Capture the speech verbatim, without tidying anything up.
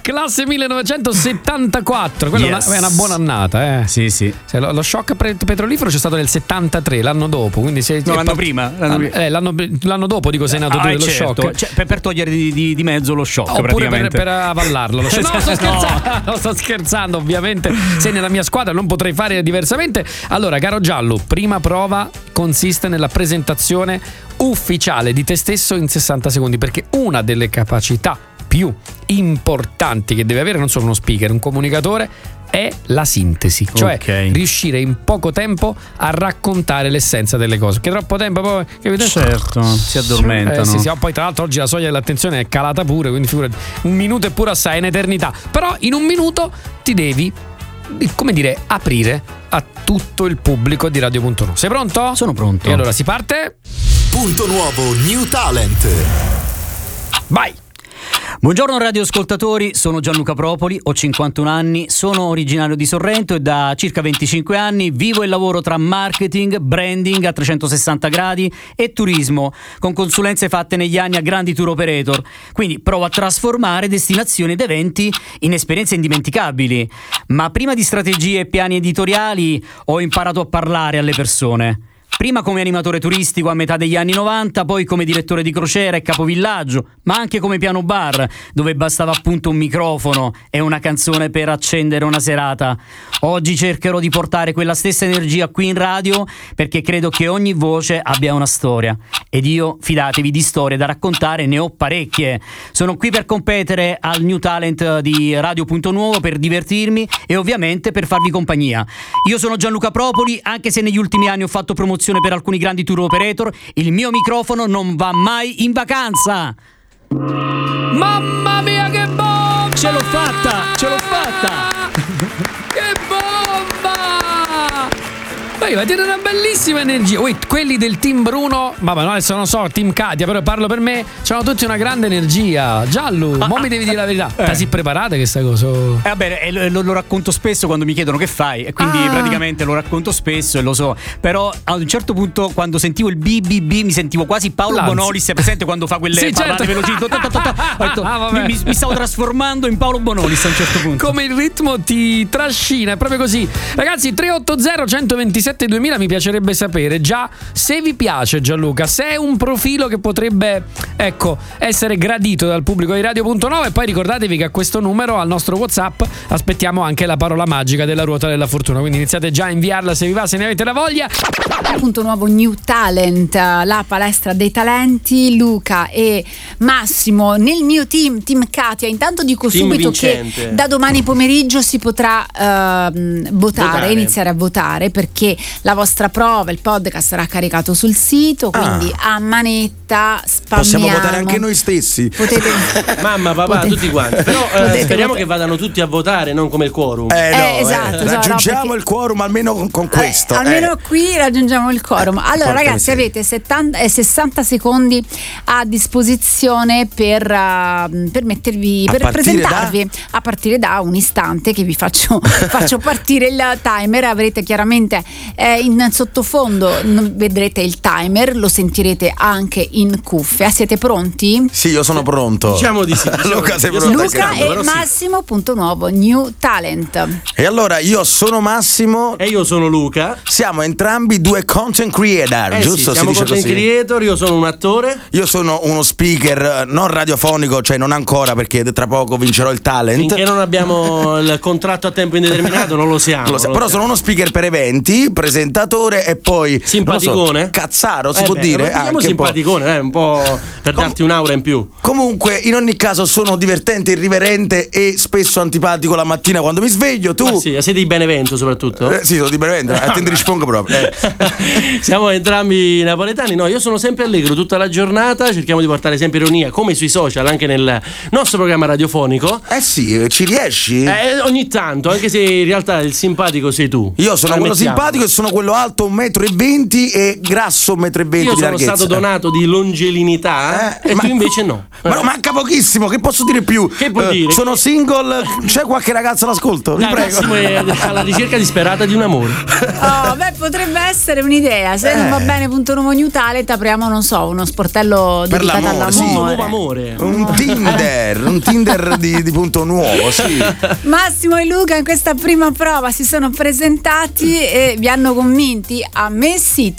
Classe millenovecentosettantaquattro, quella yes. è, una, è una buona annata, eh. Sì, sì. Cioè, lo, lo shock petrolifero c'è stato nel settantatré, l'anno dopo, quindi se, no, l'anno prima, l'anno, prima. Eh, l'anno, l'anno dopo dico sei nato ah, tu eh, dello certo. shock, cioè, per, per togliere di, di, di mezzo lo shock, oppure per, praticamente per avallarlo lo shock. No, sto scherzando, no, sto scherzando, ovviamente sei nella mia squadra, non potrei fare diversamente. Allora, caro Giallo, prima prova consiste nella presentazione ufficiale di te stesso in sessanta secondi, perché una delle capacità più importanti che deve avere non solo uno speaker, un comunicatore, è la sintesi, cioè okay. riuscire in poco tempo a raccontare l'essenza delle cose, che troppo tempo poi capite? Certo, si addormentano. Eh, sì, sì. Poi tra l'altro oggi la soglia dell'attenzione è calata pure, quindi figurati, un minuto è pure assai, è un'eternità, però in un minuto ti devi, come dire, aprire a tutto il pubblico di Radio Punto Nuovo. Sei pronto? Sono pronto. E allora si parte. Punto Nuovo New Talent. Vai. Buongiorno radioascoltatori, sono Gianluca Propoli, ho cinquantuno anni, sono originario di Sorrento e da circa venticinque anni vivo e lavoro tra marketing, branding a trecentosessanta gradi e turismo, con consulenze fatte negli anni a grandi tour operator. Quindi provo a trasformare destinazioni ed eventi in esperienze indimenticabili. Ma prima di strategie e piani editoriali ho imparato a parlare alle persone. Prima come animatore turistico a metà degli anni novanta, poi come direttore di crociera e capovillaggio, ma anche come piano bar, dove bastava appunto un microfono e una canzone per accendere una serata. Oggi cercherò di portare quella stessa energia qui in radio, perché credo che ogni voce abbia una storia. Ed io, fidatevi, di storie da raccontare ne ho parecchie. Sono qui per competere al New Talent di Radio Punto Nuovo, per divertirmi e ovviamente per farvi compagnia. Io sono Gianluca Propoli, anche se negli ultimi anni ho fatto promozione per alcuni grandi tour operator, il mio microfono non va mai in vacanza. Mamma mia che bomba! Ce l'ho fatta, ce l'ho fatta! Che bomba! Poi va a dire una bellissima energia. Wait, quelli del team Bruno, vabbè, no, adesso non so, team Katia, però parlo per me, c'hanno tutti una grande energia. Giallo, ah, mo mi devi dire la verità. Eh. Si preparate questa cosa? Eh, vabbè, lo, lo racconto spesso quando mi chiedono che fai, e quindi ah. praticamente lo racconto spesso e lo so. Però a un certo punto, quando sentivo il B B B, mi sentivo quasi Paolo Lanzi. Bonolis. È presente quando fa quelle sì, parlate certo. veloci? To, to, to, to. Detto, ah, mi, mi stavo trasformando in Paolo Bonolis a un certo punto. Come il ritmo ti trascina, è proprio così. Ragazzi, tre otto zero uno due sette duemila, mi piacerebbe sapere già se vi piace, Gianluca, se è un profilo che potrebbe, ecco, essere gradito dal pubblico di Radio Punto Nuovo. E poi ricordatevi che a questo numero, al nostro WhatsApp, aspettiamo anche la parola magica della ruota della fortuna, quindi iniziate già a inviarla se vi va, se ne avete la voglia. Punto Nuovo New Talent, la palestra dei talenti. Luca e Massimo nel mio team, team Katia. Intanto dico team subito vincente. Che da domani pomeriggio si potrà uh, votare, votare, iniziare a votare, perché la vostra prova, il podcast sarà caricato sul sito, quindi ah. a manetta spammiamo. Possiamo votare anche noi stessi. Potete mamma, papà, potete, tutti quanti. Però eh, speriamo votare. Che vadano tutti a votare, non come il quorum. Eh, no, eh, esatto, eh, raggiungiamo no, perché, il quorum almeno con, con questo. Eh, almeno eh. qui raggiungiamo il quorum. Allora, Porca ragazzi, miseria. avete settanta, eh, sessanta secondi a disposizione per, uh, per mettervi, A per presentarvi da? a partire da un istante che vi faccio, faccio partire il timer. Avrete chiaramente eh, in sottofondo, vedrete il timer, lo sentirete anche in cuffia. Siete pronti? Sì, io sono pronto. Diciamo di sì. Diciamo Luca, di sei sì. pronto? Luca Sì. e Massimo, Punto Nuovo New Talent. E allora, io sono Massimo. E io sono Luca. Siamo entrambi due content creator, Eh giusto? sì, siamo si dice content così. creator, io sono un attore. Io sono uno speaker non radiofonico, cioè non ancora, perché tra poco vincerò il talent. Finché non abbiamo il contratto a tempo indeterminato non lo siamo. Lo so, non però lo sono uno speaker per eventi, presentatore e poi simpaticone. non so, cazzaro, si eh può beh, dire. Siamo Anche simpaticone, eh, un po' per Com- darti un'aura in più. Comunque, in ogni caso, sono divertente, irriverente e spesso antipatico la mattina quando mi sveglio. Tu Ma sì, sei di Benevento soprattutto? Eh, sì, sono di Benevento, a te ne rispondo proprio. Eh. Siamo entrambi napoletani. No, io sono sempre allegro tutta la giornata. Cerchiamo di portare sempre ironia, come sui social, anche nel nostro programma radiofonico. Eh sì, ci riesci? Eh, ogni tanto, anche se in realtà il simpatico sei tu. Io sono quello Ammettiamo. simpatico e sono quello alto un metro e venti e grasso un metro e venti Io di sono larghezza. stato donato di longelinità Eh, e ma- tu invece no. Ma no, manca pochissimo, che posso dire più? Che puoi Eh, dire? Sono single, c'è qualche ragazza all'ascolto? Vi Dai, prego. Massimo è alla ricerca disperata di un amore. Oh, beh, potrebbe essere un'idea. Se non va bene, punto nuovo New Talent, apriamo, non so, uno sportello Per dedicato l'amore, sì. Un all'amore. nuovo amore. Un Tinder, un Tinder di, di punto nuovo, sì. Massimo e Luca in questa prima prova si sono presentati e vi hanno convinti? A me sì,